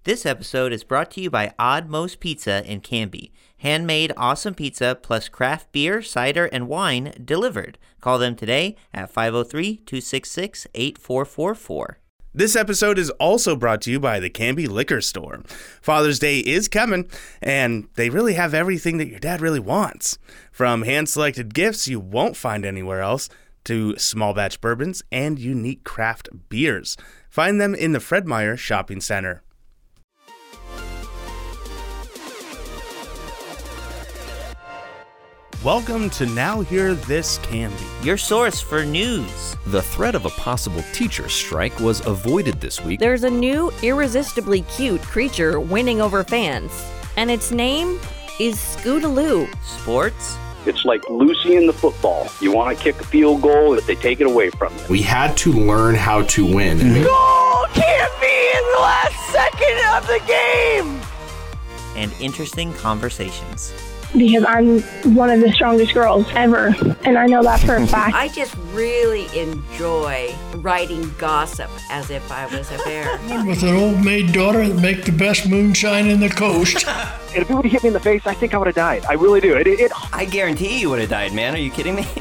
This episode is brought to you by Odd Most Pizza in Canby. Handmade awesome pizza plus craft beer, cider, and wine delivered. Call them today at 503-266-8444. This episode is also brought to you by the Canby Liquor Store. Father's Day is coming, and they really have everything that your dad really wants. From hand-selected gifts you won't find anywhere else, to small batch bourbons and unique craft beers. Find them in the Fred Meyer Shopping Center. Welcome to Now Hear This Canby, your source for news. The threat of a possible teacher strike was avoided this week. There's a new, irresistibly cute creature winning over fans, and its name is Scootaloo. Sports. It's like Lucy in the football. You want to kick a field goal, but they take it away from you. We had to learn how to win. Goal can't be in the last second of the game! And interesting conversations. Because I'm one of the strongest girls ever, and I know that for a fact. I just really enjoy writing gossip as if I was a bear. With an old maid daughter that make the best moonshine in the coast. And if it would have hit me in the face, I think I would have died. I really do. I guarantee you would have died, man. Are you kidding me?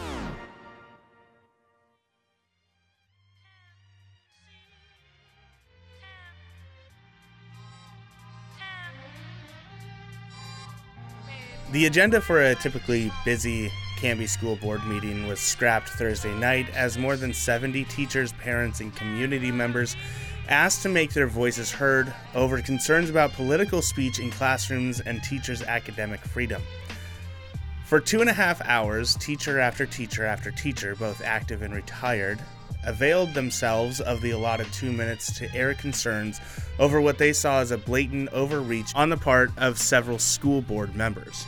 The agenda for a typically busy Canby School Board meeting was scrapped Thursday night as more than 70 teachers, parents, and community members asked to make their voices heard over concerns about political speech in classrooms and teachers' academic freedom. For 2.5 hours, teacher after teacher after teacher, both active and retired, availed themselves of the allotted 2 minutes to air concerns over what they saw as a blatant overreach on the part of several school board members.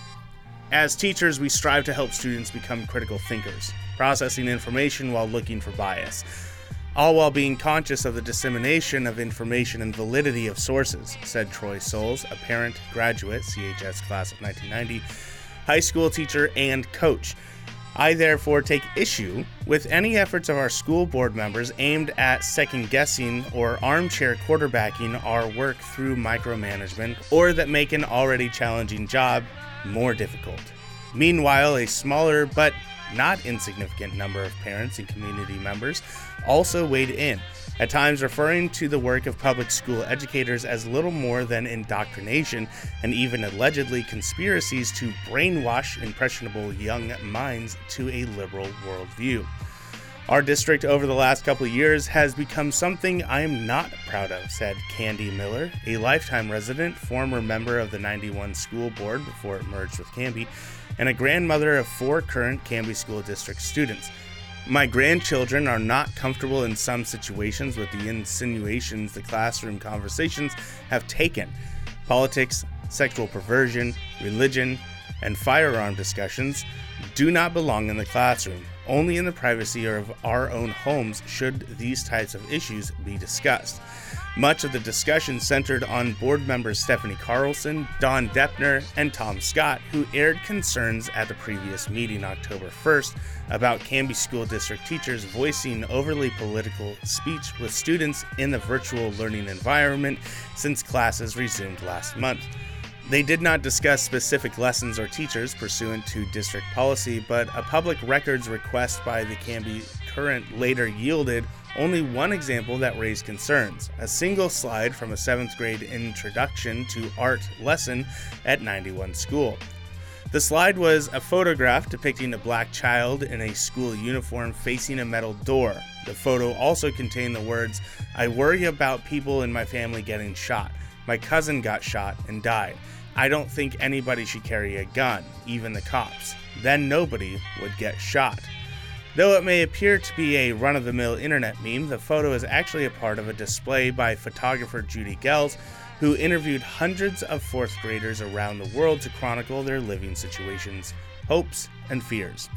As teachers, we strive to help students become critical thinkers, processing information while looking for bias, all while being conscious of the dissemination of information and validity of sources, said Troy Souls, a parent, graduate, CHS class of 1990, high school teacher, and coach. I therefore take issue with any efforts of our school board members aimed at second-guessing or armchair quarterbacking our work through micromanagement, or that make an already challenging job more difficult. Meanwhile, a smaller but not insignificant number of parents and community members also weighed in, at times referring to the work of public school educators as little more than indoctrination and even allegedly conspiracies to brainwash impressionable young minds to a liberal worldview. Our district over the last couple of years has become something I am not proud of, said Candy Miller, a lifetime resident, former member of the 91 school board before it merged with Canby, and a grandmother of 4 current Canby School District students. My grandchildren are not comfortable in some situations with the insinuations the classroom conversations have taken. Politics, sexual perversion, religion, and firearm discussions do not belong in the classroom. Only in the privacy of our own homes should these types of issues be discussed. Much of the discussion centered on board members Stephanie Carlson, Dawn Deppner, and Tom Scott, who aired concerns at the previous meeting October 1st about Canby School District teachers voicing overly political speech with students in the virtual learning environment since classes resumed last month. They did not discuss specific lessons or teachers pursuant to district policy, but a public records request by the Canby Current later yielded only one example that raised concerns, a single slide from a 7th grade introduction to art lesson at 91 school. The slide was a photograph depicting a black child in a school uniform facing a metal door. The photo also contained the words, "I worry about people in my family getting shot. My cousin got shot and died. I don't think anybody should carry a gun, even the cops. Then nobody would get shot." Though it may appear to be a run-of-the-mill internet meme, the photo is actually a part of a display by photographer Judy Gels, who interviewed hundreds of 4th graders around the world to chronicle their living situations, hopes, and fears.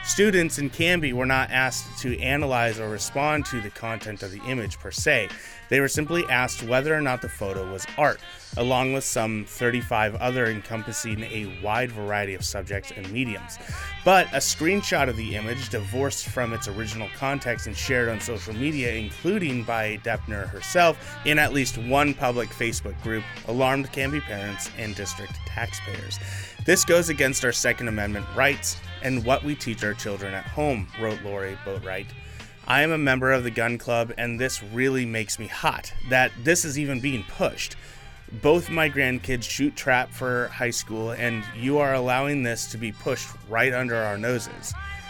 Students in Canby were not asked to analyze or respond to the content of the image per se. They were simply asked whether or not the photo was art, along with some 35 other encompassing a wide variety of subjects and mediums. But a screenshot of the image, divorced from its original context and shared on social media, including by Deppner herself, in at least one public Facebook group, alarmed Canby parents and district taxpayers. This goes against our Second Amendment rights and what we teach our children at home, wrote Lori Boatwright. I am a member of the gun club, and this really makes me hot that this is even being pushed. Both my grandkids shoot trap for high school, and you are allowing this to be pushed right under our noses.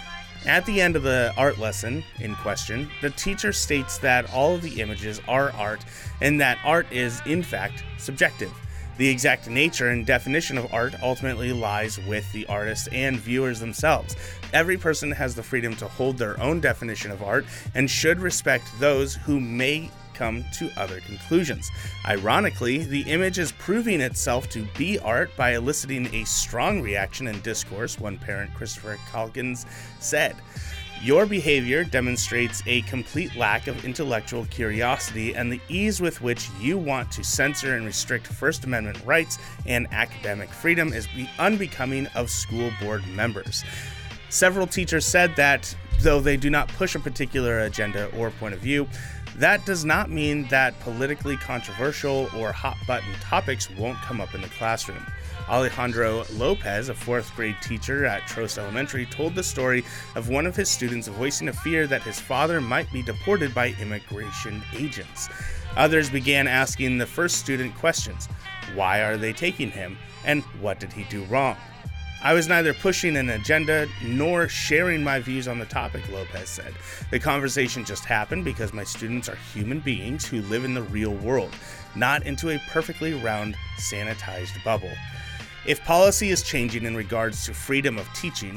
At the end of the art lesson in question, the teacher states that all of the images are art and that art is, in fact, subjective. The exact nature and definition of art ultimately lies with the artists and viewers themselves. Every person has the freedom to hold their own definition of art and should respect those who may come to other conclusions. Ironically, the image is proving itself to be art by eliciting a strong reaction and discourse, one parent, Christopher Calkins, said. Your behavior demonstrates a complete lack of intellectual curiosity and the ease with which you want to censor and restrict First Amendment rights and academic freedom is unbecoming of school board members. Several teachers said that, though they do not push a particular agenda or point of view, that does not mean that politically controversial or hot-button topics won't come up in the classroom. Alejandro Lopez, a 4th grade teacher at Trost Elementary, told the story of one of his students voicing a fear that his father might be deported by immigration agents. Others began asking the first student questions. Why are they taking him? And what did he do wrong? I was neither pushing an agenda nor sharing my views on the topic, Lopez said. The conversation just happened because my students are human beings who live in the real world, not into a perfectly round, sanitized bubble. If policy is changing in regards to freedom of teaching,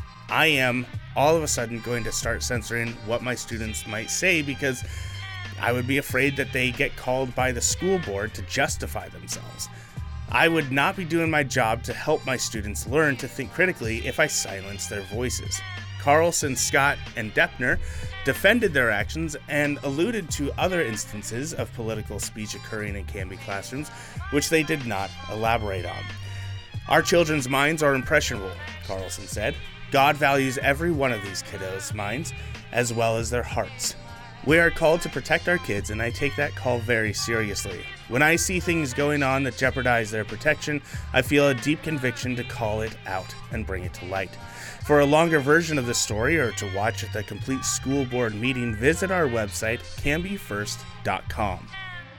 I am all of a sudden going to start censoring what my students might say because I would be afraid that they get called by the school board to justify themselves. I would not be doing my job to help my students learn to think critically if I silence their voices. Carlson, Scott, and Deppner defended their actions and alluded to other instances of political speech occurring in Canby classrooms, which they did not elaborate on. Our children's minds are impressionable, Carlson said. God values every one of these kiddos' minds, as well as their hearts. We are called to protect our kids, and I take that call very seriously. When I see things going on that jeopardize their protection, I feel a deep conviction to call it out and bring it to light. For a longer version of the story or to watch the complete school board meeting, visit our website, canbyfirst.com.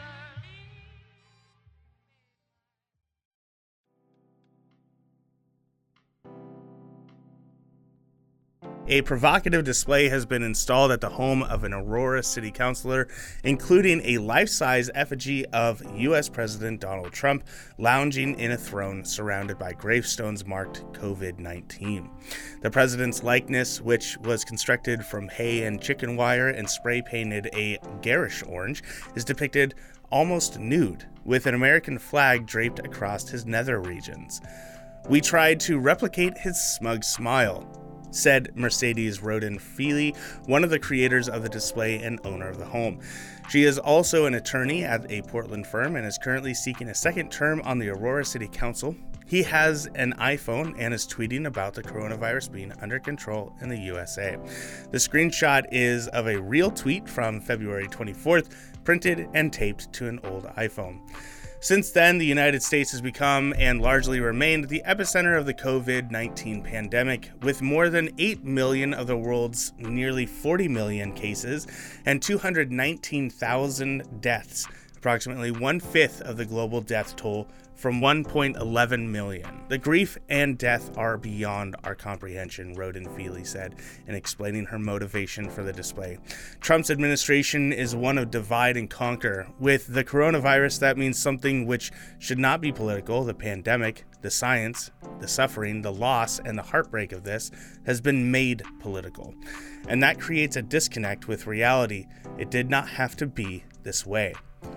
A provocative display has been installed at the home of an Aurora city councilor, including a life-size effigy of U.S. President Donald Trump lounging in a throne surrounded by gravestones marked COVID-19. The president's likeness, which was constructed from hay and chicken wire and spray-painted a garish orange, is depicted almost nude, with an American flag draped across his nether regions. We tried to replicate his smug smile, said Mercedes Roden-Feely, one of the creators of the display and owner of the home. She is also an attorney at a Portland firm and is currently seeking a second term on the Aurora City Council. He has an iPhone and is tweeting about the coronavirus being under control in the USA. The screenshot is of a real tweet from February 24th, printed and taped to an old iPhone. Since then, the United States has become, and largely remained, the epicenter of the COVID-19 pandemic, with more than 8 million of the world's nearly 40 million cases and 219,000 deaths, approximately 1/5 of the global death toll from 1.11 million. The grief and death are beyond our comprehension, Roden-Feely said, in explaining her motivation for the display. Trump's administration is one of divide and conquer. With the coronavirus, that means something which should not be political. The pandemic, the science, the suffering, the loss, and the heartbreak of this has been made political. And that creates a disconnect with reality. It did not have to be this way.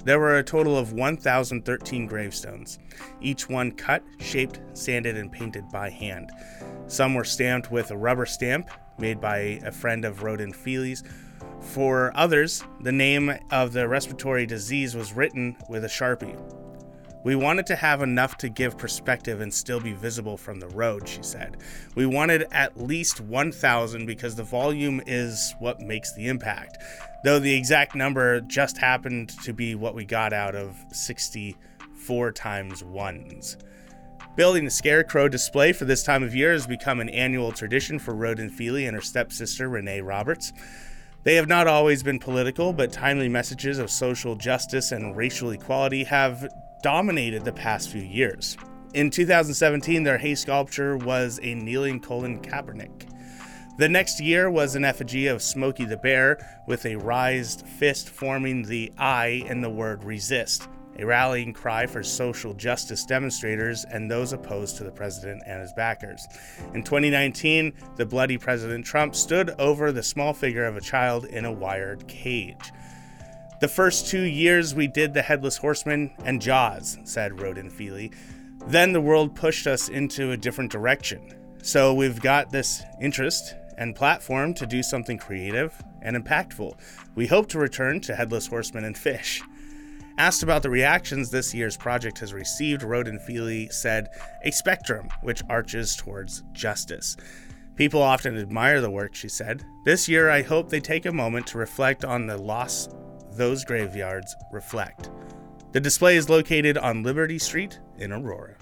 There were a total of 1,013 gravestones, each one cut, shaped, sanded, and painted by hand. Some were stamped with a rubber stamp made by a friend of Roden Feely's. For others, the name of the respiratory disease was written with a Sharpie. We wanted to have enough to give perspective and still be visible from the road, she said. We wanted at least 1,000 because the volume is what makes the impact, though the exact number just happened to be what we got out of 64 times ones. Building a scarecrow display for this time of year has become an annual tradition for Roden Feely and her stepsister Renee Roberts. They have not always been political, but timely messages of social justice and racial equality have dominated the past few years. In 2017, their hay sculpture was a kneeling Colin Kaepernick. The next year was an effigy of Smokey the Bear with a raised fist forming the I in the word resist, a rallying cry for social justice demonstrators and those opposed to the president and his backers. In 2019, the bloody President Trump stood over the small figure of a child in a wired cage. The first 2 years we did the Headless Horseman and Jaws, said Roden Feely. Then the world pushed us into a different direction. So we've got this interest and platform to do something creative and impactful. We hope to return to Headless Horseman and fish. Asked about the reactions this year's project has received, Roden Feely said, a spectrum which arches towards justice. People often admire the work, she said. This year I hope they take a moment to reflect on the loss those graveyards reflect. The display is located on Liberty Street in Aurora.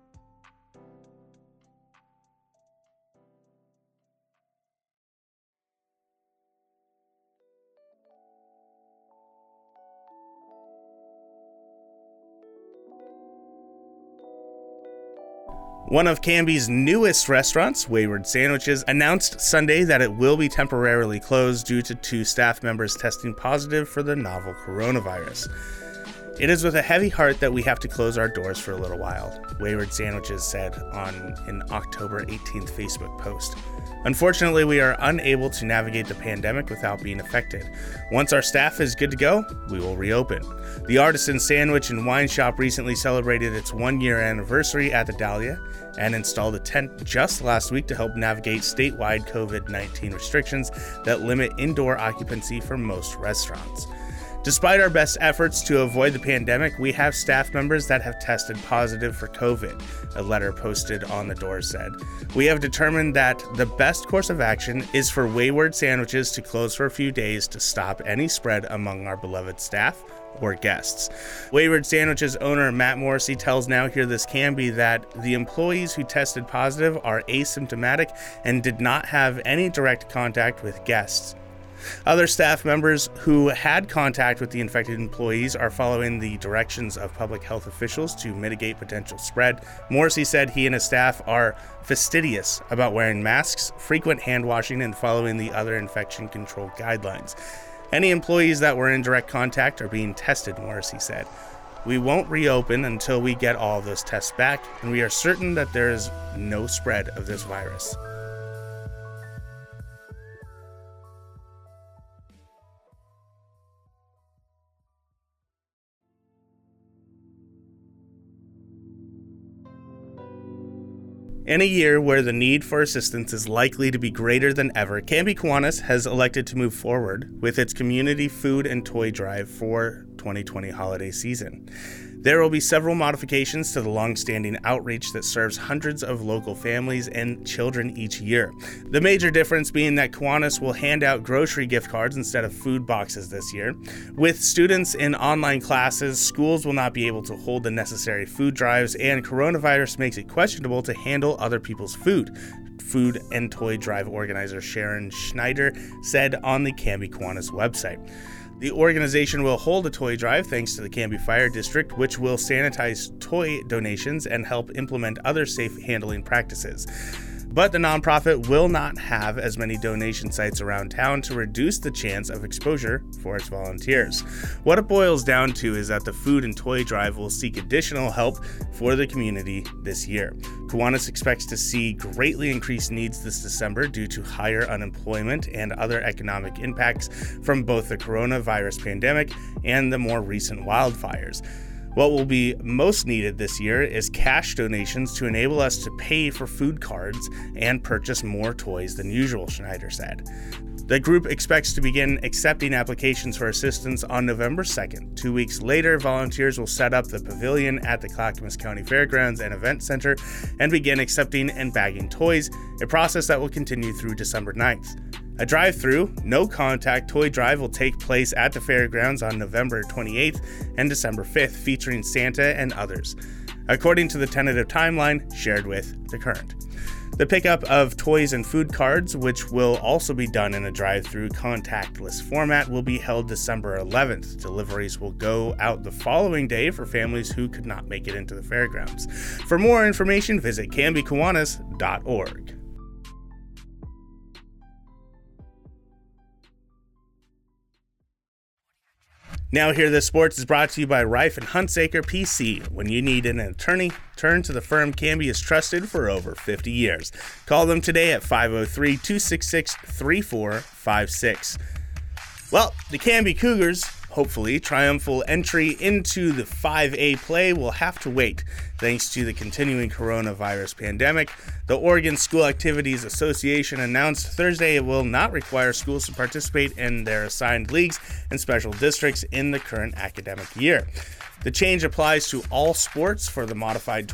One of Canby's newest restaurants, Wayward Sandwiches, announced Sunday that it will be temporarily closed due to 2 staff members testing positive for the novel coronavirus. It is with a heavy heart that we have to close our doors for a little while, Wayward Sandwiches said on an October 18th Facebook post. Unfortunately, we are unable to navigate the pandemic without being affected. Once our staff is good to go, we will reopen. The Artisan Sandwich and Wine Shop recently celebrated its 1-year anniversary at the Dahlia and installed a tent just last week to help navigate statewide COVID-19 restrictions that limit indoor occupancy for most restaurants. Despite our best efforts to avoid the pandemic, we have staff members that have tested positive for COVID, a letter posted on the door said. We have determined that the best course of action is for Wayward Sandwiches to close for a few days to stop any spread among our beloved staff or guests. Wayward Sandwiches owner Matt Morrissey tells Now Hear This Canby that the employees who tested positive are asymptomatic and did not have any direct contact with guests. Other staff members who had contact with the infected employees are following the directions of public health officials to mitigate potential spread. Morrissey said he and his staff are fastidious about wearing masks, frequent hand washing, and following the other infection control guidelines. Any employees that were in direct contact are being tested, Morrissey said. We won't reopen until we get all of those tests back, and we are certain that there is no spread of this virus. In a year where the need for assistance is likely to be greater than ever, Canby Kiwanis has elected to move forward with its community food and toy drive for 2020 holiday season. There will be several modifications to the long-standing outreach that serves hundreds of local families and children each year. The major difference being that Kiwanis will hand out grocery gift cards instead of food boxes this year. With students in online classes, schools will not be able to hold the necessary food drives, and coronavirus makes it questionable to handle other people's food. Food and toy drive organizer Sharon Schneider said on the Canby Kiwanis website. The organization will hold a toy drive thanks to the Canby Fire District, which will sanitize toy donations and help implement other safe handling practices. But the nonprofit will not have as many donation sites around town to reduce the chance of exposure for its volunteers. What it boils down to is that the food and toy drive will seek additional help for the community this year. Kiwanis expects to see greatly increased needs this December due to higher unemployment and other economic impacts from both the coronavirus pandemic and the more recent wildfires. What will be most needed this year is cash donations to enable us to pay for food cards and purchase more toys than usual, Schneider said. The group expects to begin accepting applications for assistance on November 2nd. 2 weeks later, volunteers will set up the pavilion at the Clackamas County Fairgrounds and Event Center and begin accepting and bagging toys, a process that will continue through December 9th. A drive-through, no-contact toy drive will take place at the fairgrounds on November 28th and December 5th, featuring Santa and others, according to the tentative timeline shared with The Current. The pickup of toys and food cards, which will also be done in a drive-through contactless format, will be held December 11th. Deliveries will go out the following day for families who could not make it into the fairgrounds. For more information, visit canbykiwanis.org. Now Here This Sports is brought to you by Reif and Hunsaker PC. When you need an attorney, turn to the firm Canby has trusted for over 50 years. Call them today at 503-266-3456. Well, the Canby Cougars, hopefully, triumphal entry into the 5A play will have to wait. Thanks to the continuing coronavirus pandemic, the Oregon School Activities Association announced Thursday it will not require schools to participate in their assigned leagues and special districts in the current academic year. The change applies to all sports for the modified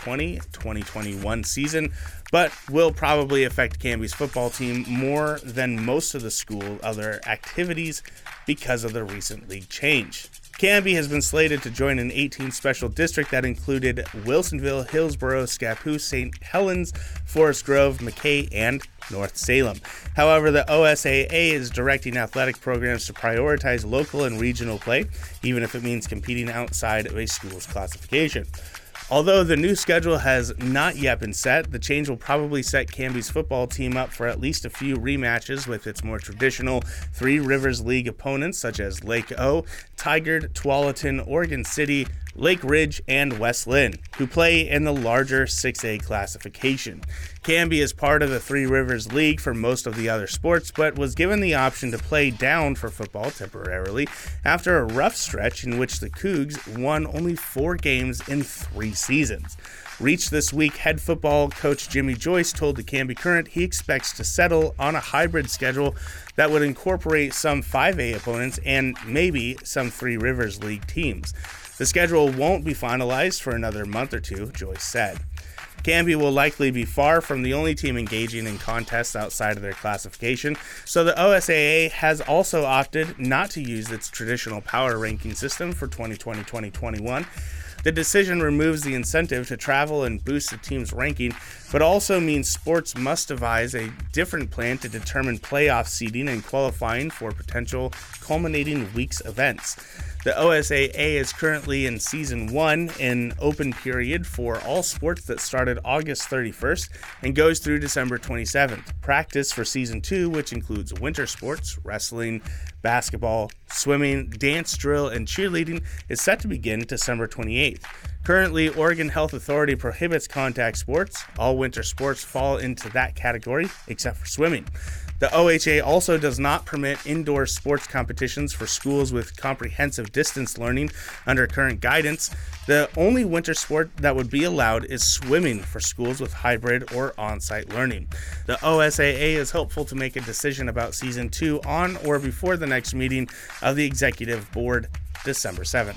2020-2021 season, but will probably affect Canby's football team more than most of the school other activities because of the recent league change. Canby has been slated to join an 18 special district that included Wilsonville, Hillsborough, Scappoose, St. Helens, Forest Grove, McKay, and North Salem. However, the OSAA is directing athletic programs to prioritize local and regional play, even if it means competing outside of a school's classification. Although the new schedule has not yet been set, the change will probably set Canby's football team up for at least a few rematches with its more traditional Three Rivers League opponents such as Lake O, Tigard, Tualatin, Oregon City, Lake Ridge, and West Lynn, who play in the larger 6A classification. Canby is part of the Three Rivers League for most of the other sports, but was given the option to play down for football temporarily after a rough stretch in which the Cougs won only 4 games in 3 seasons. Reached this week, head football coach Jimmy Joyce told the Canby Current he expects to settle on a hybrid schedule that would incorporate some 5A opponents and maybe some Three Rivers League teams. The schedule won't be finalized for another month or two, Joyce said. Canby will likely be far from the only team engaging in contests outside of their classification, so the OSAA has also opted not to use its traditional power ranking system for 2020-2021. The decision removes the incentive to travel and boost the team's ranking, but also means sports must devise a different plan to determine playoff seeding and qualifying for potential culminating week's events. The OSAA is currently in Season 1, an open period for all sports that started August 31st and goes through December 27th. Practice for Season 2, which includes winter sports, wrestling, basketball, swimming, dance, drill, and cheerleading, is set to begin December 28th. Currently, Oregon Health Authority prohibits contact sports. All winter sports fall into that category, except for swimming. The OHA also does not permit indoor sports competitions for schools with comprehensive distance learning under current guidance. The only winter sport that would be allowed is swimming for schools with hybrid or on-site learning. The OSAA is hopeful to make a decision about Season 2 on or before the next meeting of the Executive Board, December 7th.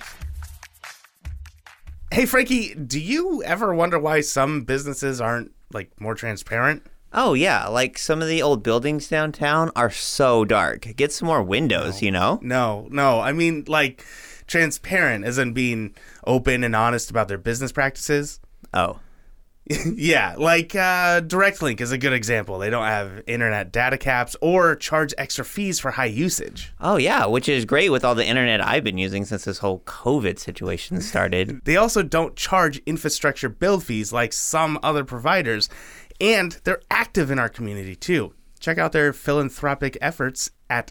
Hey, Frankie, do you ever wonder why some businesses aren't, more transparent? Oh, yeah. Like some of the old buildings downtown are so dark. Get some more windows, you know? No. I mean, transparent as in being open and honest about their business practices. Oh. Yeah, DirectLink is a good example. They don't have internet data caps or charge extra fees for high usage. Oh, yeah, which is great with all the internet I've been using since this whole COVID situation started. They also don't charge infrastructure build fees like some other providers. And they're active in our community too. Check out their philanthropic efforts at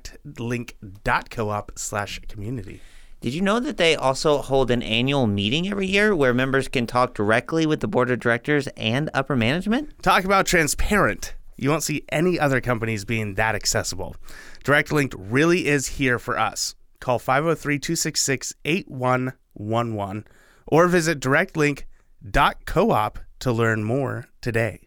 directlink.coop/community. Did you know that they also hold an annual meeting every year where members can talk directly with the board of directors and upper management? Talk about transparent. You won't see any other companies being that accessible. DirectLink really is here for us. Call 503-266-8111 or visit directlink.coop to learn more today.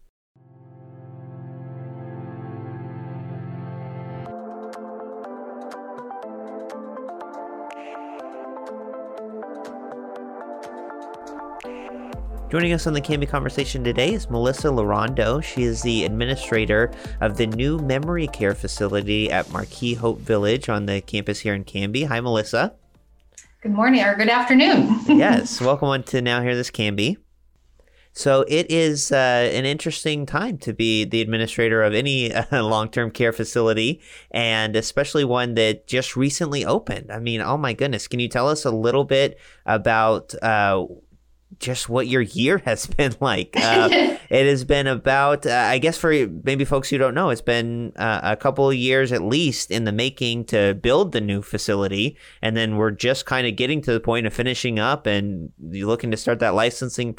Joining us on the Canby Conversation today is Melissa Larondo. She is the administrator of the new memory care facility at Marquis Hope Village on the campus here in Canby. Hi, Melissa. Good morning or good afternoon. Yes, welcome on to Now Hear This Canby. So it is an interesting time to be the administrator of any long-term care facility, and especially one that just recently opened. I mean, oh my goodness. Can you tell us a little bit about just what your year has been like? It has been about, I guess for maybe folks who don't know, it's been a couple of years at least in the making to build the new facility. And then we're just kind of getting to the point of finishing up and you're looking to start that licensing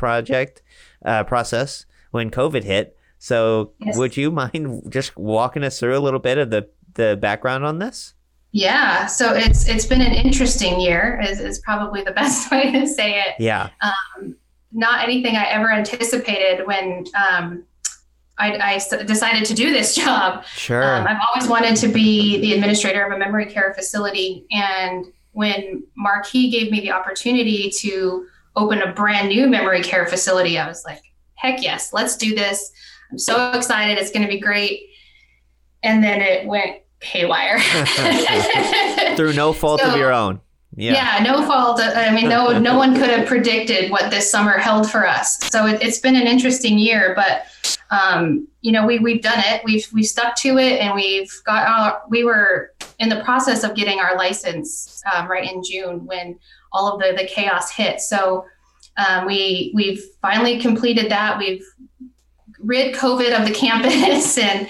process when COVID hit. So yes. Would you mind just walking us through a little bit of the background on this? Yeah, so it's been an interesting year is probably the best way to say it. Yeah. Not anything I ever anticipated when I decided to do this job. Sure. I've always wanted to be the administrator of a memory care facility. And when Marquis gave me the opportunity to open a brand new memory care facility, I was like, heck yes, let's do this. I'm so excited. It's going to be great. And then it went haywire. Through no fault of your own. Yeah, no fault. I mean, no one could have predicted what this summer held for us. So it's been an interesting year, but we've done it. We've stuck to it, and we were in the process of getting our license right in June when all of the chaos hit. So we've finally completed that. We've rid COVID of the campus, and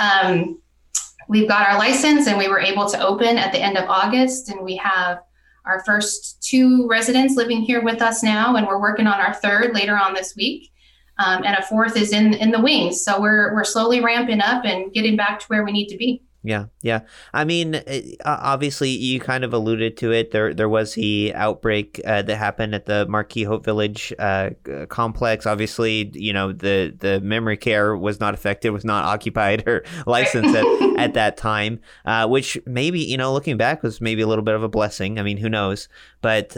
we've got our license, and we were able to open at the end of August, and we have our first 2 residents living here with us now, and we're working on our 3rd later on this week, and a 4th is in the wings. So we're slowly ramping up and getting back to where we need to be. Yeah. I mean, obviously, you kind of alluded to it. There was the outbreak that happened at the Marquis Hope Village complex. Obviously, the memory care was not affected, was not occupied or licensed at that time, which maybe, looking back, was maybe a little bit of a blessing. I mean, who knows? But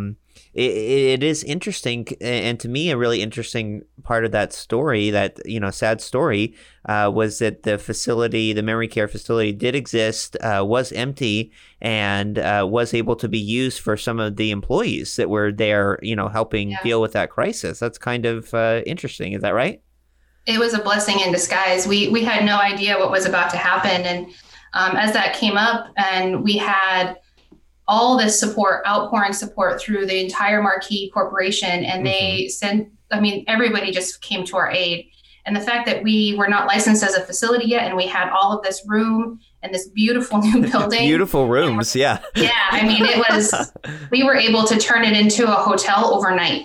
it is interesting, and to me, a really interesting part of that story, that sad story, was that the facility, the memory care facility, did exist, was empty, and was able to be used for some of the employees that were there, helping deal with that crisis. That's kind of interesting. Is that right? It was a blessing in disguise. We had no idea what was about to happen, and as that came up, and we had all this support, outpouring support through the entire Marquis Corporation. And they everybody just came to our aid. And the fact that we were not licensed as a facility yet, and we had all of this room and this beautiful new building. Beautiful rooms, yeah. Yeah, I mean, we were able to turn it into a hotel overnight.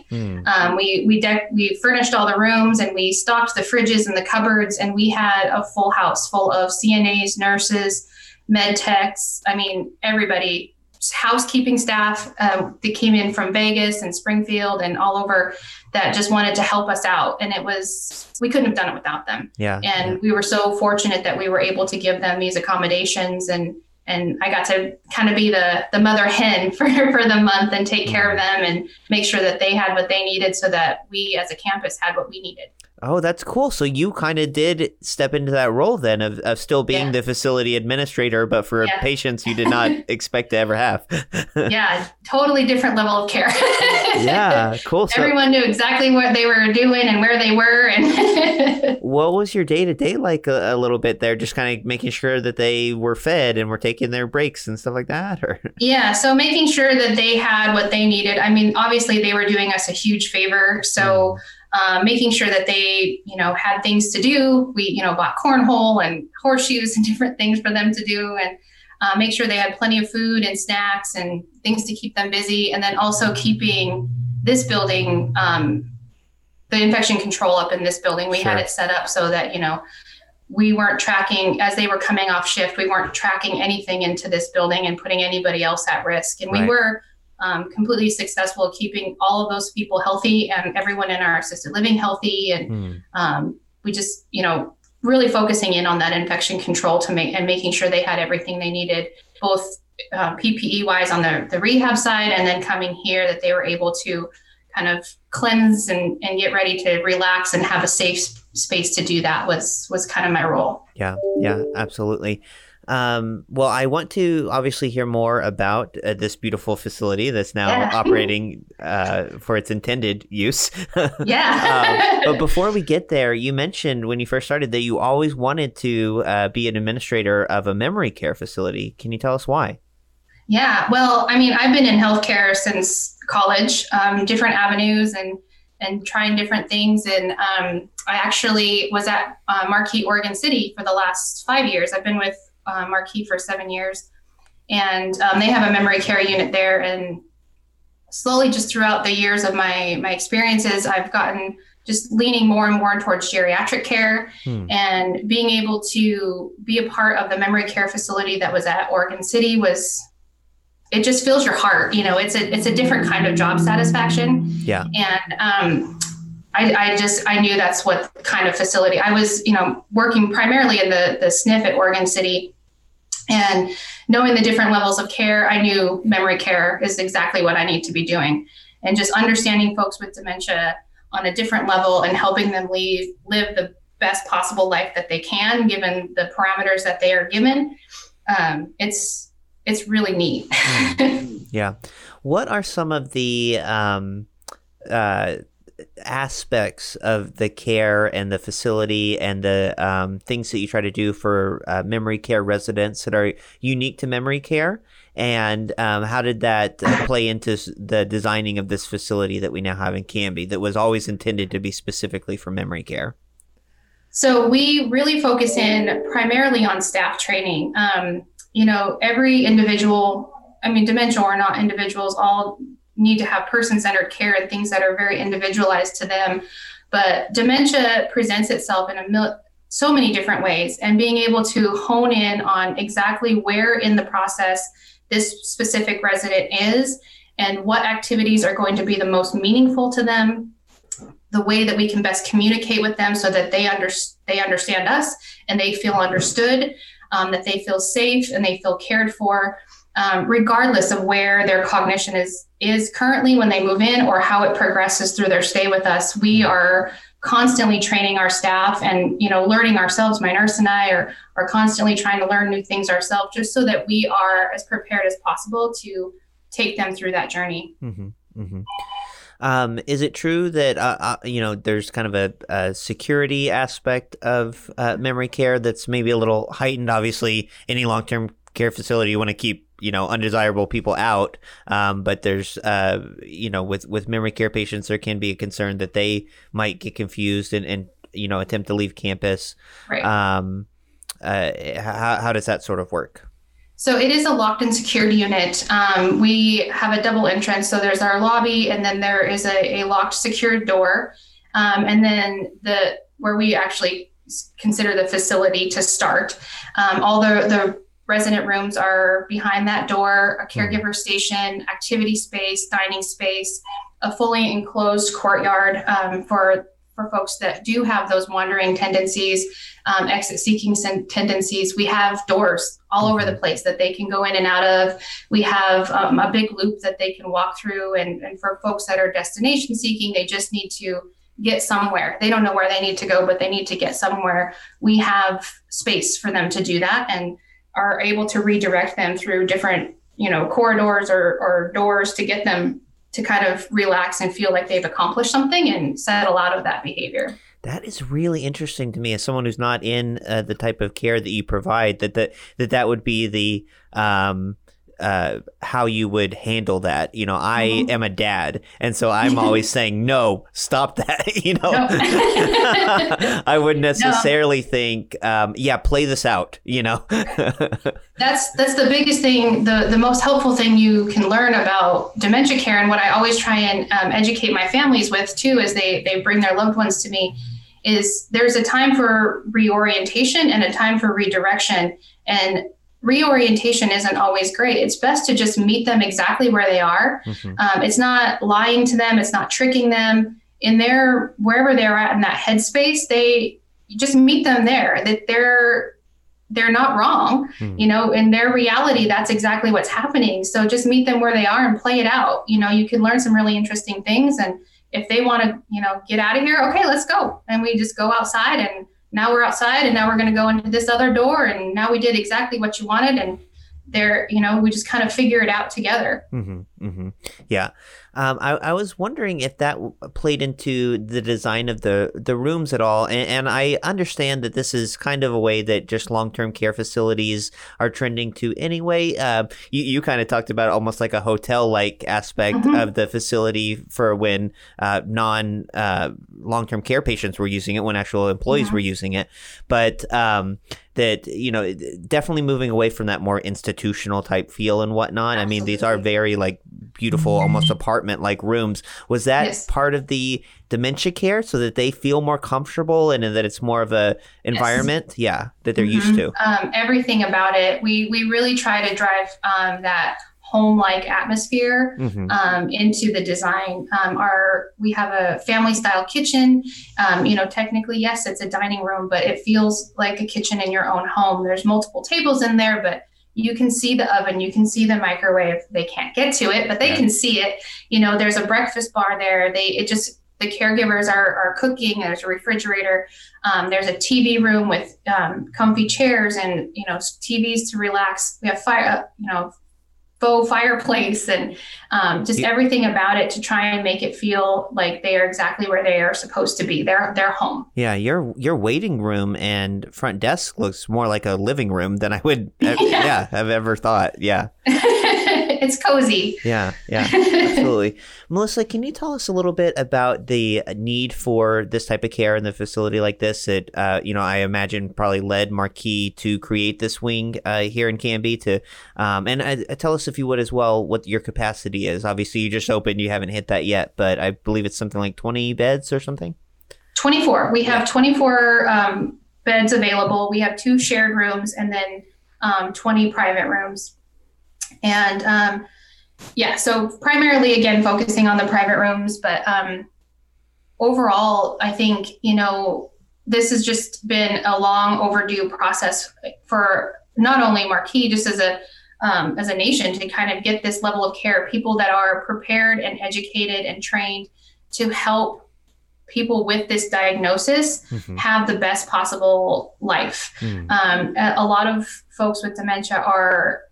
We furnished all the rooms, and we stocked the fridges and the cupboards, and we had a full house full of CNAs, nurses, med techs. I mean, everybody, housekeeping staff that came in from Vegas and Springfield and all over, that just wanted to help us out. And we couldn't have done it without them. Yeah. And we were so fortunate that we were able to give them these accommodations, and I got to kind of be the mother hen for the month and take care of them and make sure that they had what they needed so that we as a campus had what we needed. Oh, that's cool. So you kind of did step into that role then of still being the facility administrator, but for patients you did not expect to ever have. Yeah, totally different level of care. Yeah, cool. So, everyone knew exactly what they were doing and where they were. And what was your day-to-day like a little bit there? Just kind of making sure that they were fed and were taking their breaks and stuff like that? Or? Yeah, so making sure that they had what they needed. I mean, obviously they were doing us a huge favor. So making sure that they, had things to do. We, bought cornhole and horseshoes and different things for them to do, and make sure they had plenty of food and snacks and things to keep them busy. And then also keeping this building, the infection control up in this building. We had it set up so that, we weren't tracking, as they were coming off shift, we weren't tracking anything into this building and putting anybody else at risk. And we were completely successful keeping all of those people healthy and everyone in our assisted living healthy. And we just, really focusing in on that infection control making sure they had everything they needed, both PPE wise on the rehab side, and then coming here that they were able to kind of cleanse and get ready to relax and have a safe space to do that was kind of my role. Yeah, absolutely. Well, I want to obviously hear more about this beautiful facility that's now operating for its intended use. But before we get there, you mentioned when you first started that you always wanted to be an administrator of a memory care facility. Can you tell us why? Yeah, well, I mean, I've been in healthcare since college, different avenues and trying different things. And I actually was at Marquis, Oregon City for the last 5 years. I've been with Marquis for 7 years, and they have a memory care unit there. And slowly, just throughout the years of my experiences, I've gotten just leaning more and more towards geriatric care, and being able to be a part of the memory care facility that was at Oregon City it just fills your heart. It's a different kind of job satisfaction. Yeah. And I knew that's what kind of facility I was, working primarily in the SNF at Oregon City, and knowing the different levels of care, I knew memory care is exactly what I need to be doing, and just understanding folks with dementia on a different level and helping them live the best possible life that they can, given the parameters that they are given. It's really neat. Yeah. What are some of the aspects of the care and the facility and the things that you try to do for memory care residents that are unique to memory care? And how did that play into the designing of this facility that we now have in Canby that was always intended to be specifically for memory care? So we really focus in primarily on staff training. Every individual, dementia or not, individuals all need to have person-centered care and things that are very individualized to them. But dementia presents itself in so many different ways, and being able to hone in on exactly where in the process this specific resident is and what activities are going to be the most meaningful to them, the way that we can best communicate with them so that they understand us and they feel understood, that they feel safe and they feel cared for, regardless of where their cognition is currently when they move in or how it progresses through their stay with us. We are constantly training our staff and, learning ourselves. My nurse and I are constantly trying to learn new things ourselves, just so that we are as prepared as possible to take them through that journey. Mm-hmm. Mm-hmm. Is it true that, there's kind of a security aspect of memory care that's maybe a little heightened? Obviously, any long-term care facility, you want to keep, undesirable people out. But there's, with memory care patients, there can be a concern that they might get confused and attempt to leave campus. Right. How does that sort of work? So it is a locked and secured unit. We have a double entrance. So there's our lobby, and then there is a locked, secured door. And then where we actually consider the facility to start. All the resident rooms are behind that door, a caregiver station, activity space, dining space, a fully enclosed courtyard for folks that do have those wandering tendencies, exit-seeking tendencies. We have doors all over the place that they can go in and out of. We have a big loop that they can walk through. And for folks that are destination-seeking, they just need to get somewhere. They don't know where they need to go, but they need to get somewhere. We have space for them to do that and are able to redirect them through different, corridors or doors to get them to kind of relax and feel like they've accomplished something and settle out of that behavior. That is really interesting to me as someone who's not in the type of care that you provide, that would be the how you would handle that. You know, I am a dad, and so I'm always saying, no, stop that. You know, I wouldn't necessarily think, play this out, you know. That's the biggest thing, the most helpful thing you can learn about dementia care, and what I always try and educate my families with too, as they bring their loved ones to me, is there's a time for reorientation and a time for redirection. And reorientation isn't always great. It's best to just meet them exactly where they are. It's not lying to them. It's not tricking them. In their, wherever they're at in that headspace, you just meet them there, that they're not wrong, you know, in their reality, that's exactly what's happening. So just meet them where they are and play it out. You know, you can learn some really interesting things. And if they want to, you know, get out of here, okay, let's go. And we just go outside, and now we're outside, and now we're going to go into this other door. And now we did exactly what you wanted. And there, you know, we just kind of figure it out together. Yeah. I was wondering if that played into the design of the rooms at all. And I understand that this is kind of a way that just long-term care facilities are trending to anyway. You kind of talked about almost like a hotel-like aspect of the facility for when long-term care patients were using it, when actual employees were using it. But that, you know, definitely moving away from that more institutional type feel and whatnot. Absolutely. I mean, these are very like beautiful, almost apartment-like rooms. Was that part of the dementia care, so that they feel more comfortable and that it's more of a environment, that they're used to? Everything about it. We really try to drive that home-like atmosphere into the design. We have a family-style kitchen. You know, technically, yes, it's a dining room, but it feels like a kitchen in your own home. There's multiple tables in there, but you can see the oven, you can see the microwave. They can't get to it, but they can see it. You know, there's a breakfast bar there. The caregivers are cooking. There's a refrigerator. There's a TV room with comfy chairs and, you know, TVs to relax. We have faux fireplace, and just everything about it to try and make it feel like they are exactly where they are supposed to be. They're home. Yeah, your waiting room and front desk looks more like a living room than I would have ever thought. Yeah. It's cozy. Yeah, absolutely. Melissa, can you tell us a little bit about the need for this type of care in the facility like this? That I imagine probably led Marquis to create this wing here in Canby. And tell us, if you would as well, what your capacity is. Obviously, you just opened; you haven't hit that yet, but I believe it's something like 20 beds or something. 24. We have 24 beds available. We have 2 shared rooms and then 20 private rooms. And so primarily, again, focusing on the private rooms, but overall, I think, you know, this has just been a long overdue process for not only Marquis, just as a nation, to kind of get this level of care, people that are prepared and educated and trained to help people with this diagnosis have the best possible life. A lot of folks with dementia are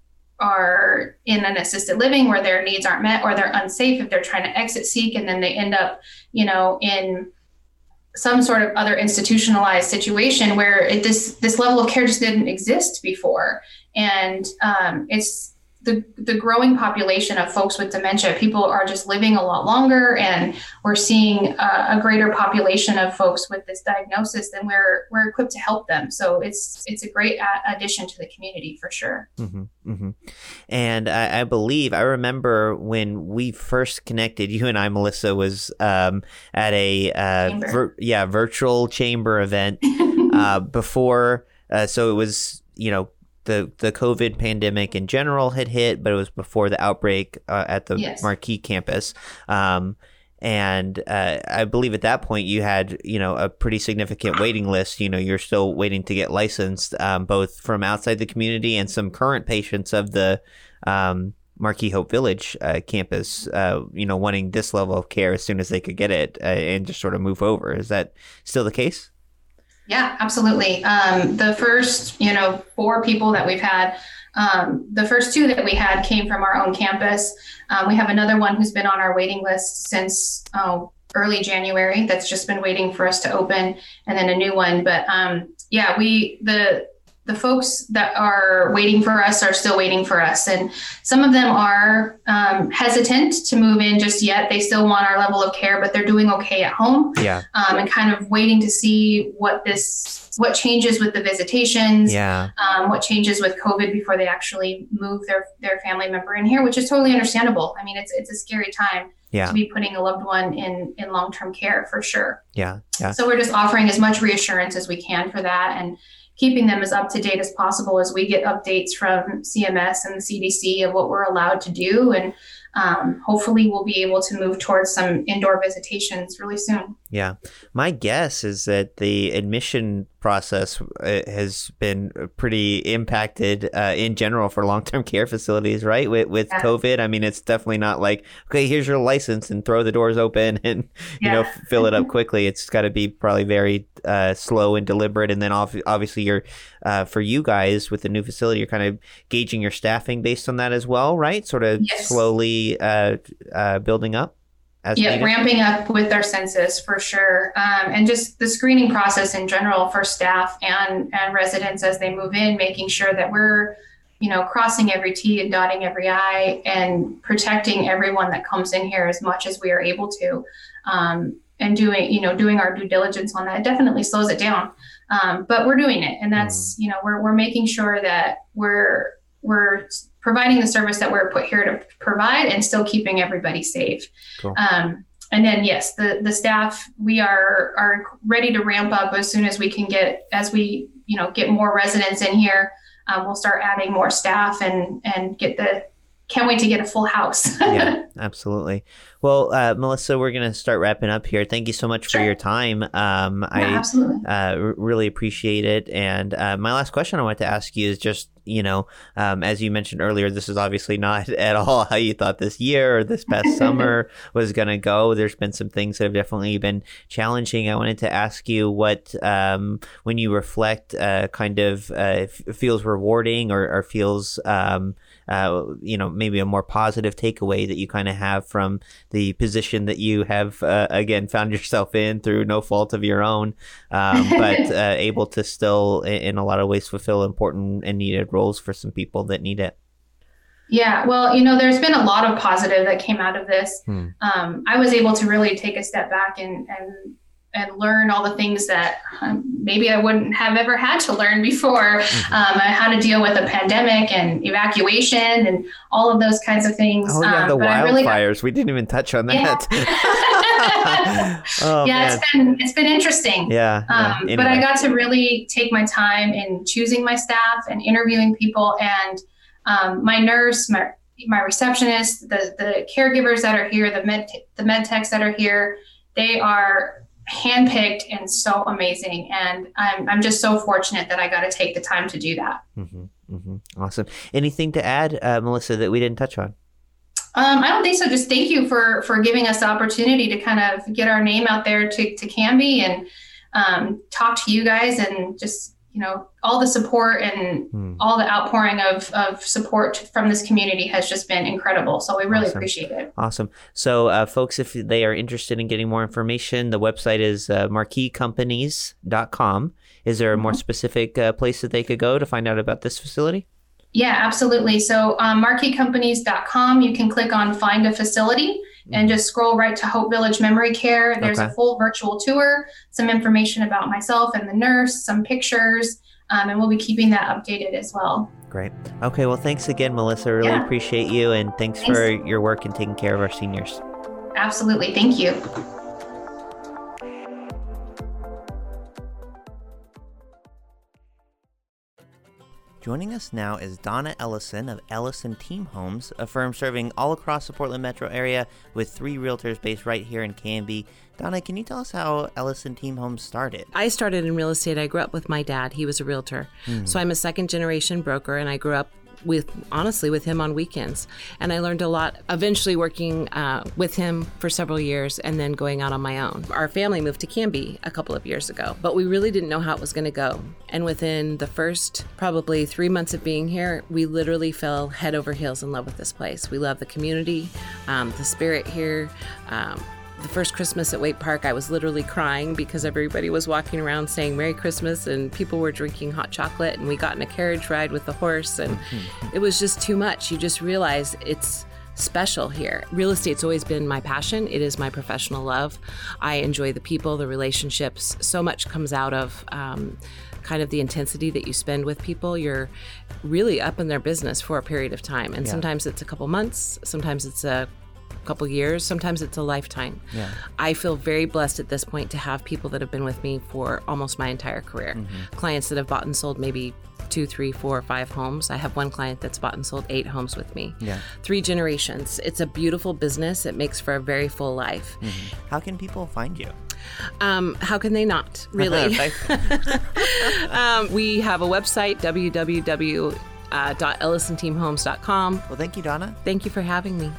in an assisted living where their needs aren't met, or they're unsafe if they're trying to exit seek, and then they end up, you know, in some sort of other institutionalized situation where this level of care just didn't exist before. And it's the growing population of folks with dementia. People are just living a lot longer, and we're seeing a greater population of folks with this diagnosis, and we're equipped to help them. So it's a great addition to the community for sure. And I remember when we first connected, you and I, Melissa, was at a virtual chamber event before. So it was, you know, the COVID pandemic in general had hit, but it was before the outbreak at the Marquis campus. And I believe at that point you had, you know, a pretty significant waiting list. You know, you're still waiting to get licensed, both from outside the community and some current patients of the Marquis Hope Village campus, you know, wanting this level of care as soon as they could get it and just sort of move over. Is that still the case? Yeah, absolutely. The first, 4 people that we've had, the first 2 that we had came from our own campus. We have another one who's been on our waiting list since early January that's just been waiting for us to open, and then a new one. But the folks that are waiting for us are still waiting for us. And some of them are hesitant to move in just yet. They still want our level of care, but they're doing okay at home. Yeah. And kind of waiting to see what changes with the visitations, what changes with COVID before they actually move their family member in here, which is totally understandable. I mean, it's a scary time to be putting a loved one in long-term care for sure. Yeah. So we're just offering as much reassurance as we can for that, and keeping them as up to date as possible as we get updates from CMS and the CDC of what we're allowed to do. And hopefully we'll be able to move towards some indoor visitations really soon. Yeah. My guess is that the admission process has been pretty impacted in general for long-term care facilities, right? With COVID. I mean, it's definitely not like, okay, here's your license and throw the doors open and, fill it up quickly. It's got to be probably very slow and deliberate. And then obviously you're, for you guys with the new facility, you're kind of gauging your staffing based on that as well, right? Sort of slowly building up. Ramping up with our census for sure. And just the screening process in general for staff and residents as they move in, making sure that we're, crossing every T and dotting every I and protecting everyone that comes in here as much as we are able to. And doing our due diligence on that. It definitely slows it down. But we're doing it. And that's, we're making sure that we're providing the service that we're put here to provide and still keeping everybody safe. Cool. And then, yes, the staff, we are ready to ramp up as soon as we can get get more residents in here. We'll start adding more staff and can't wait to get a full house. Yeah, absolutely. Well, Melissa, we're going to start wrapping up here. Thank you so much for your time. Absolutely. I really appreciate it. And my last question I wanted to ask you is just, as you mentioned earlier, this is obviously not at all how you thought this year or this past summer was going to go. There's been some things that have definitely been challenging. I wanted to ask you what, when you reflect, feels rewarding or feels, maybe a more positive takeaway that you kind of have from the position that you have, again, found yourself in through no fault of your own, but able to still, in a lot of ways, fulfill important and needed roles for some people that need it. Yeah, well, there's been a lot of positive that came out of this. I was able to really take a step back and learn all the things that maybe I wouldn't have ever had to learn before. How to deal with a pandemic and evacuation and all of those kinds of things. Oh, yeah, the wildfires. We didn't even touch on that. It's been interesting. Anyway. But I got to really take my time in choosing my staff and interviewing people, and my nurse, my receptionist, the caregivers that are here, the med techs that are here, they are handpicked and so amazing. And I'm just so fortunate that I got to take the time to do that. Awesome. Anything to add, Melissa, that we didn't touch on? I don't think so. Just thank you for giving us the opportunity to kind of get our name out there to Canby and talk to you guys, and just, all the support and all the outpouring of support from this community has just been incredible. So we really appreciate it. Awesome. So folks, if they are interested in getting more information, the website is marqueecompanies.com. Is there a more specific place that they could go to find out about this facility? Yeah, absolutely. So marqueecompanies.com, you can click on Find a Facility and just scroll right to Hope Village Memory Care. There's a full virtual tour, some information about myself and the nurse, some pictures, and we'll be keeping that updated as well. Great. Okay, well, thanks again, Melissa. Really appreciate you, and thanks for your work in taking care of our seniors. Absolutely. Thank you. Joining us now is Donna Ellison of Ellison Team Homes, a firm serving all across the Portland metro area with 3 realtors based right here in Canby. Donna, can you tell us how Ellison Team Homes started? I started in real estate. I grew up with my dad. He was a realtor. So I'm a second generation broker, and I grew up with him on weekends. And I learned a lot, eventually working with him for several years and then going out on my own. Our family moved to Canby a couple of years ago, but we really didn't know how it was going to go. And within the first probably 3 months of being here, we literally fell head over heels in love with this place. We love the community, the spirit here. The first Christmas at Waite Park, I was literally crying because everybody was walking around saying Merry Christmas and people were drinking hot chocolate, and we got in a carriage ride with the horse, and it was just too much. You just realize it's special here. Real estate's always been my passion. It is my professional love. I enjoy the people, the relationships. So much comes out of kind of the intensity that you spend with people. You're really up in their business for a period of time. And sometimes it's a couple months, sometimes it's a couple years, sometimes it's a lifetime. I feel very blessed at this point to have people that have been with me for almost my entire career. Clients that have bought and sold maybe 2, 3, 4, 5 homes. I have one client that's bought and sold 8 homes with me. 3 generations. It's a beautiful business. It makes for a very full life. How can people find you? How can they not, really? We have a website, www.ellisonteamhomes.com. Well, thank you, Donna. Thank you for having me.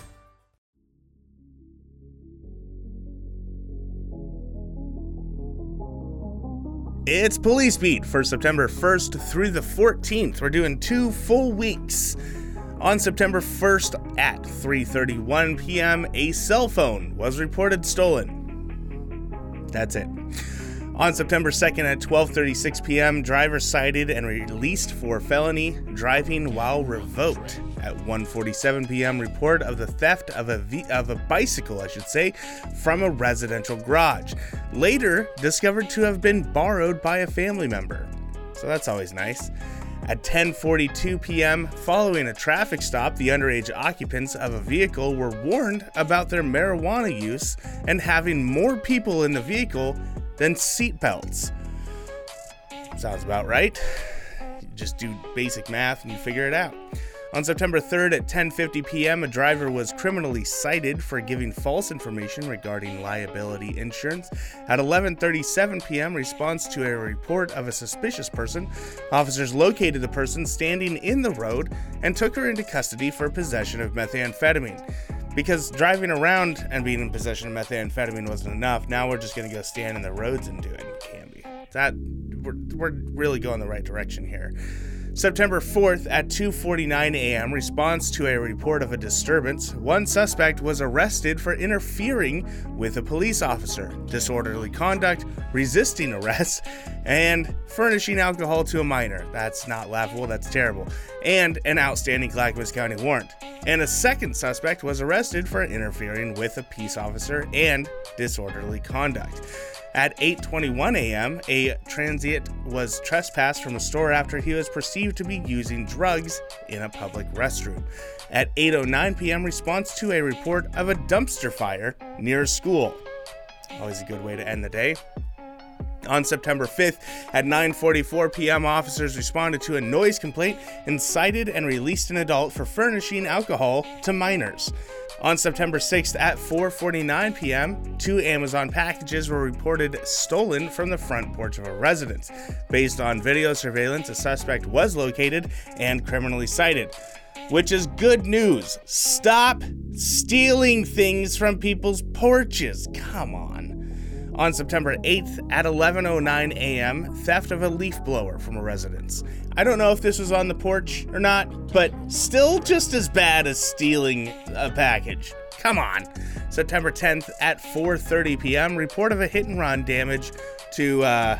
It's Police Beat for September 1st through the 14th. We're doing 2 full weeks. On September 1st at 3:31 p.m., a cell phone was reported stolen. That's it. On September 2nd at 12:36 p.m., driver cited and released for felony driving while revoked. At 1:47 p.m., report of the theft of a bicycle, from a residential garage. Later discovered to have been borrowed by a family member. So that's always nice. At 10:42 p.m., following a traffic stop, the underage occupants of a vehicle were warned about their marijuana use and having more people in the vehicle than seatbelts. Sounds about right. You just do basic math and you figure it out. On September 3rd at 10:50 p.m., a driver was criminally cited for giving false information regarding liability insurance. At 11:37 p.m., response to a report of a suspicious person, officers located the person standing in the road and took her into custody for possession of methamphetamine. Because driving around and being in possession of methamphetamine wasn't enough, now we're just going to go stand in the roads and do it. It can be. We're really going the right direction here. September 4th at 2:49 a.m., response to a report of a disturbance. One suspect was arrested for interfering with a police officer, disorderly conduct, resisting arrest, and furnishing alcohol to a minor. That's not laughable, that's terrible. And an outstanding Clackamas County warrant. And a second suspect was arrested for interfering with a peace officer and disorderly conduct. At 8:21 a.m., a transient was trespassed from a store after he was perceived to be using drugs in a public restroom. At 8:09 p.m., response to a report of a dumpster fire near a school. Always a good way to end the day. On September 5th at 9:44 p.m., officers responded to a noise complaint and cited and released an adult for furnishing alcohol to minors. On September 6th at 4:49 p.m., 2 Amazon packages were reported stolen from the front porch of a residence. Based on video surveillance, a suspect was located and criminally cited. Which is good news. Stop stealing things from people's porches. Come on. On September 8th at 11:09 a.m., theft of a leaf blower from a residence. I don't know if this was on the porch or not, but still just as bad as stealing a package. Come on. September 10th at 4:30 p.m., report of a hit and run damage to,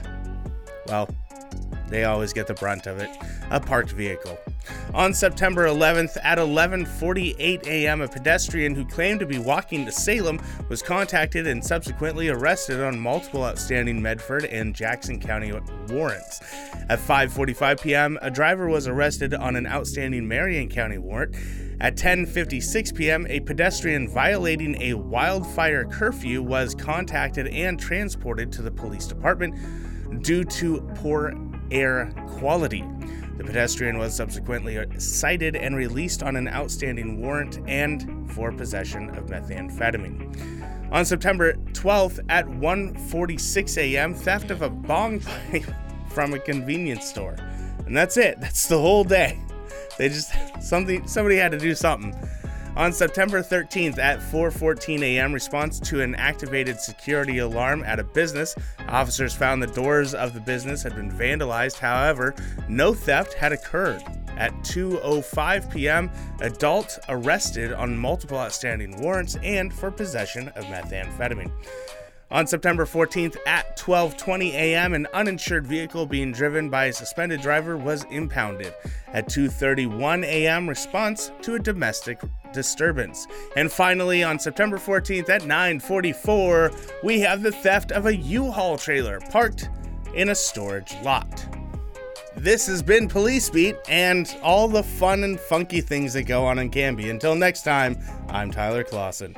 they always get the brunt of it, a parked vehicle. On September 11th at 11:48 a.m., a pedestrian who claimed to be walking to Salem was contacted and subsequently arrested on multiple outstanding Medford and Jackson County warrants. At 5:45 p.m., a driver was arrested on an outstanding Marion County warrant. At 10:56 p.m., a pedestrian violating a wildfire curfew was contacted and transported to the police department due to poor air quality. The pedestrian was subsequently cited and released on an outstanding warrant and for possession of methamphetamine. On September 12th at 1:46 a.m., theft of a bong pipe from a convenience store. And that's it. That's the whole day. Somebody had to do something. On September 13th at 4:14 a.m., response to an activated security alarm at a business. Officers found the doors of the business had been vandalized. However, no theft had occurred. At 2:05 p.m., adult arrested on multiple outstanding warrants and for possession of methamphetamine. On September 14th at 12:20 a.m., an uninsured vehicle being driven by a suspended driver was impounded. At 2:31 a.m., response to a domestic disturbance. And finally, on September 14th at 9:44, we have the theft of a U-Haul trailer parked in a storage lot. This has been Police Beat and all the fun and funky things that go on in Canby. Until next time, I'm Tyler Clausen.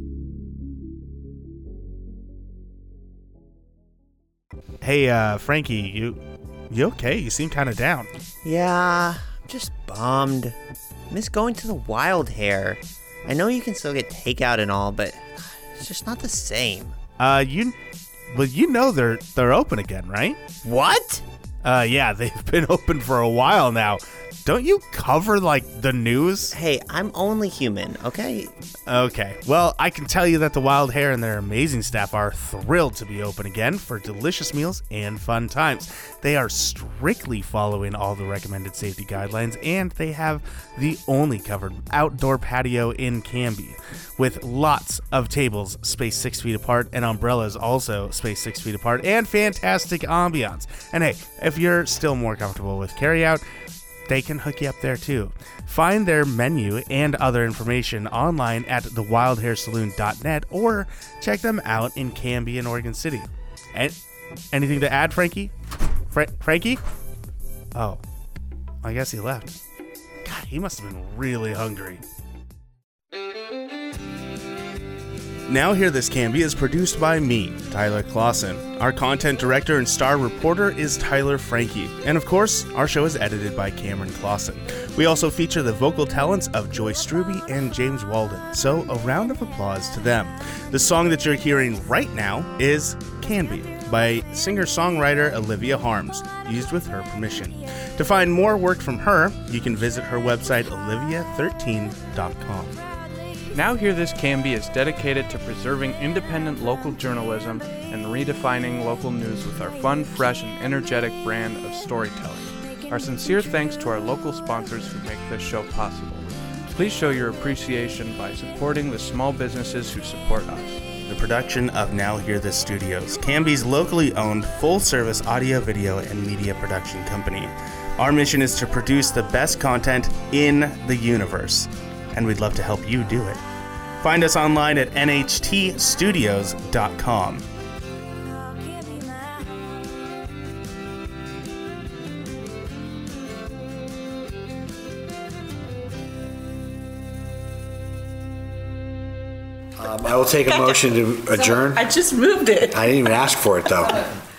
Hey, Frankie, you okay? You seem kind of down. Yeah, I'm just bummed. I miss going to the Wild Hare. I know you can still get takeout and all, but it's just not the same. You know they're open again, right? What? Yeah, they've been open for a while now. Don't you cover, the news? Hey, I'm only human, okay? Okay. Well, I can tell you that the Wild Hare and their amazing staff are thrilled to be open again for delicious meals and fun times. They are strictly following all the recommended safety guidelines, and they have the only covered outdoor patio in Canby, with lots of tables spaced 6 feet apart and umbrellas also spaced 6 feet apart, and fantastic ambiance. And hey, if you're still more comfortable with carryout, they can hook you up there too. Find their menu and other information online at thewildharesaloon.net or check them out in Canby and Oregon City. And anything to add, Frankie? Frankie? Oh, I guess he left. God, he must have been really hungry. Now Hear This Canby is produced by me, Tyler Clausen. Our content director and star reporter is Tyler Frankie. And of course, our show is edited by Cameron Clausen. We also feature the vocal talents of Joyce Struby and James Walden, so a round of applause to them. The song that you're hearing right now is Canby by singer-songwriter Olivia Harms, used with her permission. To find more work from her, you can visit her website olivia13.com. Now Hear This Canby is dedicated to preserving independent local journalism and redefining local news with our fun, fresh, and energetic brand of storytelling. Our sincere thanks to our local sponsors who make this show possible. Please show your appreciation by supporting the small businesses who support us. The production of Now Hear This Studios, Canby's locally owned, full-service audio, video, and media production company. Our mission is to produce the best content in the universe, and we'd love to help you do it. Find us online at nhtstudios.com. I will take a motion to adjourn. I just moved it. I didn't even ask for it, though.